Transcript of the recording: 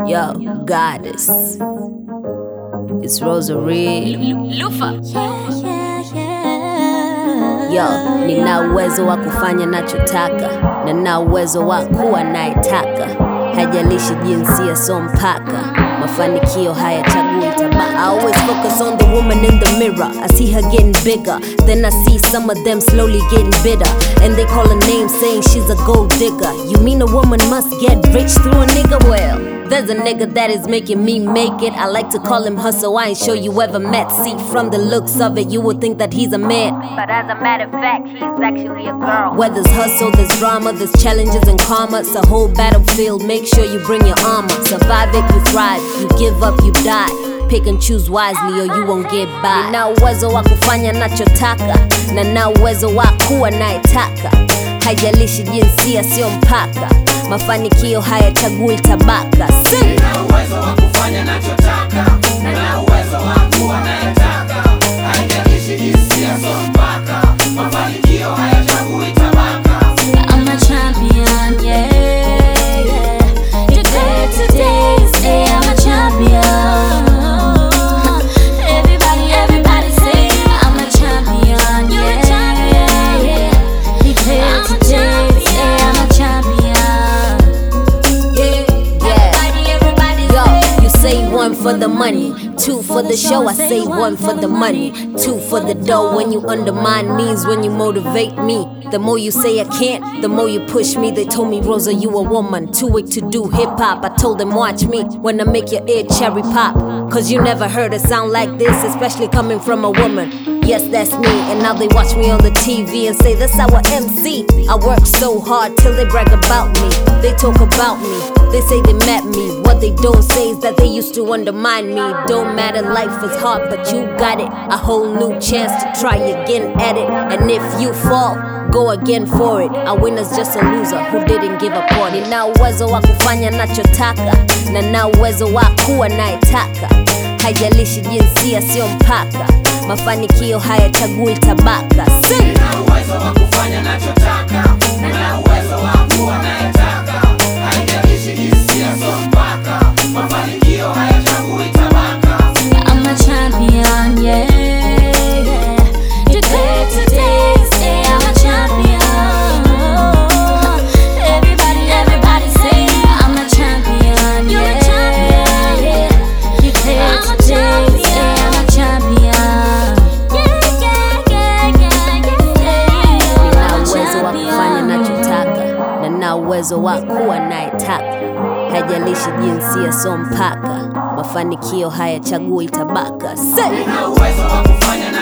Yo, goddess. It's Rosary. Lufa. Yo, nina uwezo wa kufanya nachotaka, na nina uwezo wa kuwa naitaka. Hajalishi jinsia, so mpaka mafanikio hayachagui tabaka. I always focus on the woman in the mirror. I see her getting bigger, then I see some of them slowly getting bitter, and they call her name saying she's a gold digger. You mean a woman must get rich through a nigga? Well, there's a nigga that is making me make it. I like to call him Hustle, I ain't sure you ever met. See, from the looks of it, you would think that he's a man, But as a matter of fact, he's actually a girl. where there's hustle, there's drama, there's challenges and karma. It's a whole battlefield, make sure you bring your armor. Survive it, you thrive, you give up, you die. Pick and choose wisely or you won't get by. Nina uwezo wa kufanya nachotaka, na nina uwezo wa kuwa naitaka. Haijalishi jinsia, sio mpaka mafanikio hayachagui tabaka. Nina uwezo wa kufanya nachotaka, nina uwezo wa kuwa naitaka. Haijalishi jinsia, sio mpaka mafanikio hayachagui tabaka. I'm a champion, yeah, yeah. Declare today, say I'm a champion. Everybody say I'm a champion, yeah, yeah. Declare today, say I'm a champion. Everybody Yo, you say one for the money, two for the show. I say one for the money, two for the dough. When you under my knees, when you motivate me, the more you say I can't, the more you push me. They told me, Rosa, you a woman, too weak to do hip-hop. I told them, watch me when I make your ear cherry pop, cause you never heard a sound like this, especially coming from a woman. Yes, that's me, and now they watch me on the TV and say, that's our MC. I work so hard till they brag about me. They talk about me, they say they met me. What they don't say is that they used to undermine me. Don't matter, life is hard, but you got it. A whole new chance to try again at it. And if you fall, go again for it. A winner's just a loser who didn't give up on it. Nina uwezo wa kufanya nachotaka, na nina uwezo wa kuwa naitaka. Haijalishi jinsia, sio mpaka mafanikio hayachagui tabaka. Nina uwezo wa kufanya nachotaka, nina uwezo wa kuwa naitaka. Haijalishi jinsia, sio mpaka mafanikio hayachagui tabaka. I'm a champion, yeah, yeah. Declare today, say I'm a champion. Everybody say I'm a champion, yeah, yeah. Declare today, say I'm a champion. Nina uwezo wa kufanya nachotaka, na nina uwezo wa kuwa naitaka. Haijalishi jinsia, so mpaka mafanikio hayachagui tabaka. Nina uwezo wa kufanya